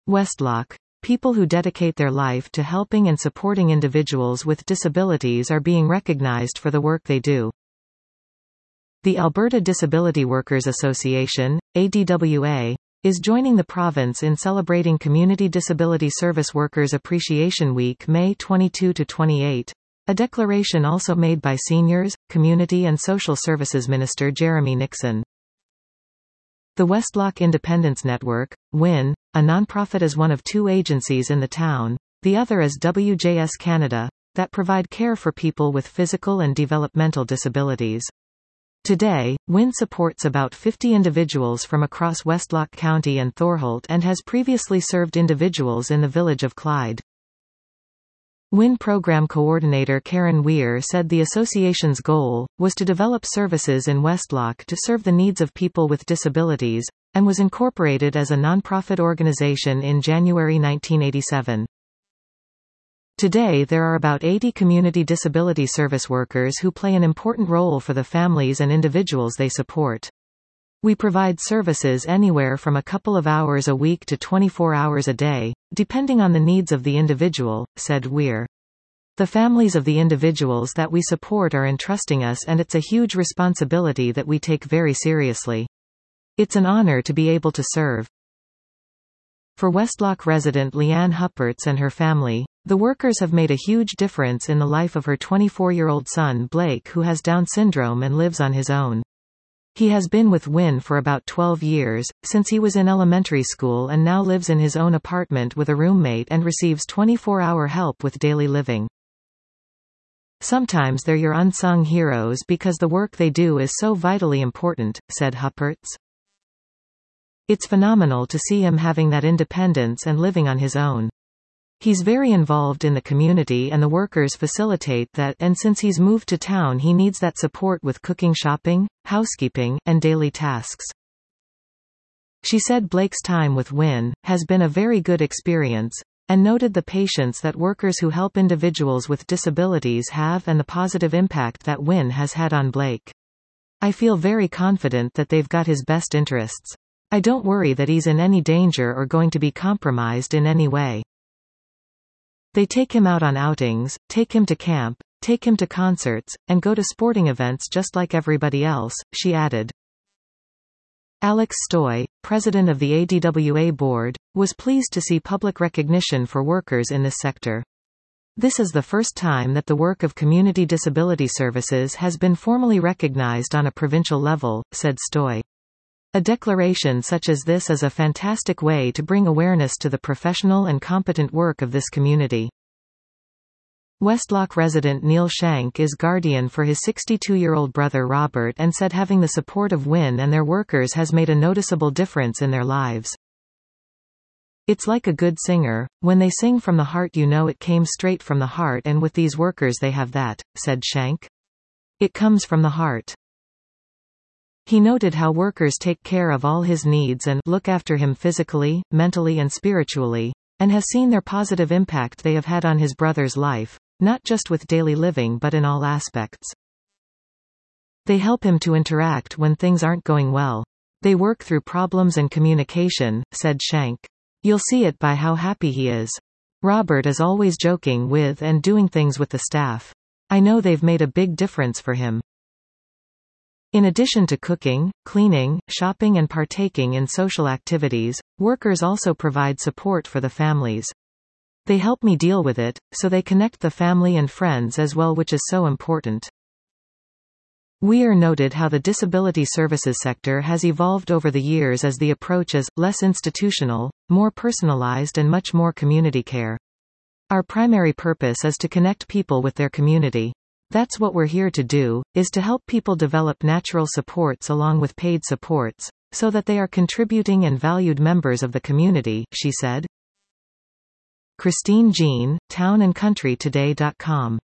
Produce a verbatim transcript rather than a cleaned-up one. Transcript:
Westlock. People who dedicate their life to helping and supporting individuals with disabilities are being recognized for the work they do. The Alberta Disability Workers Association, A D W A, is joining the province in celebrating Community Disability Service Workers Appreciation Week May twenty-second to twenty-eighth, a declaration also made by Seniors, Community and Social Services Minister Jeremy Nixon. The Westlock Independence Network, W I N, a nonprofit, is one of two agencies in the town, the other is W J S Canada, that provide care for people with physical and developmental disabilities. Today, W I N supports about fifty individuals from across Westlock County and Thorholt and has previously served individuals in the village of Clyde. W I N Program Coordinator Karen Weir said the association's goal was to develop services in Westlock to serve the needs of people with disabilities, and was incorporated as a nonprofit organization in January nineteen eighty-seven. Today there are about eighty community disability service workers who play an important role for the families and individuals they support. We provide services anywhere from a couple of hours a week to twenty-four hours a day, depending on the needs of the individual, said Weir. The families of the individuals that we support are entrusting us, and it's a huge responsibility that we take very seriously. It's an honor to be able to serve. For Westlock resident Leanne Hupperts and her family, the workers have made a huge difference in the life of her twenty-four-year-old son Blake, who has Down syndrome and lives on his own. He has been with W I N for about twelve years, since he was in elementary school, and now lives in his own apartment with a roommate and receives twenty-four hour help with daily living. Sometimes they're your unsung heroes because the work they do is so vitally important, said Hupperts. It's phenomenal to see him having that independence and living on his own. He's very involved in the community and the workers facilitate that, and since he's moved to town he needs that support with cooking, shopping, housekeeping, and daily tasks. She said Blake's time with W I N has been a very good experience, and noted the patience that workers who help individuals with disabilities have and the positive impact that W I N has had on Blake. I feel very confident that they've got his best interests. I don't worry that he's in any danger or going to be compromised in any way. They take him out on outings, take him to camp, take him to concerts, and go to sporting events just like everybody else, she added. Alex Stoy, president of the A D W A board, was pleased to see public recognition for workers in this sector. This is the first time that the work of community disability services has been formally recognized on a provincial level, said Stoy. A declaration such as this is a fantastic way to bring awareness to the professional and competent work of this community. Westlock resident Neil Shank is guardian for his sixty-two-year-old brother Robert and said having the support of W I N and their workers has made a noticeable difference in their lives. It's like a good singer, when they sing from the heart you know it came straight from the heart, and with these workers they have that, said Shank. It comes from the heart. He noted how workers take care of all his needs and look after him physically, mentally and spiritually, and has seen their positive impact they have had on his brother's life, not just with daily living but in all aspects. They help him to interact when things aren't going well. They work through problems and communication, said Shank. You'll see it by how happy he is. Robert is always joking with and doing things with the staff. I know they've made a big difference for him. In addition to cooking, cleaning, shopping and partaking in social activities, workers also provide support for the families. They help me deal with it, so they connect the family and friends as well, which is so important. Weir noted how the disability services sector has evolved over the years as the approach is less institutional, more personalized and much more community care. Our primary purpose is to connect people with their community. That's what we're here to do, is to help people develop natural supports along with paid supports, so that they are contributing and valued members of the community, she said. Christine Jean, town and country today dot com